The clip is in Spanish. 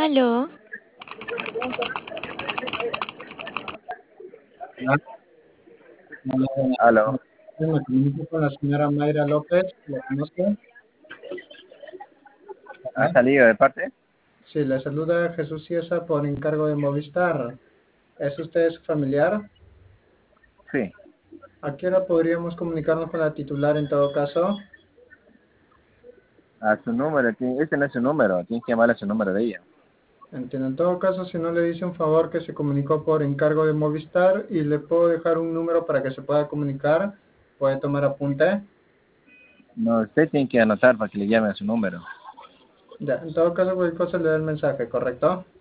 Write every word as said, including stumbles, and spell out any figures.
Aló, Hola, hola, buenas Aló. tardes. Me comunico con la señora Mayra López, ¿la conoce? ¿Ha Hola. salido de parte? Sí, le saluda Jesús Ciesa por encargo de Movistar. ¿Es usted su familiar? Sí. ¿A qué hora podríamos comunicarnos con la titular en todo caso? A su número. ti- Este no es su número. Tienes que llamar a su número de ella. Entiendo. En todo caso, si no le dice un favor que se comunicó por encargo de Movistar y le puedo dejar un número para que se pueda comunicar, puede tomar apunte. No, usted tiene que anotar para que le llame a su número. Ya, en todo caso, cualquier cosa le da el mensaje, ¿correcto?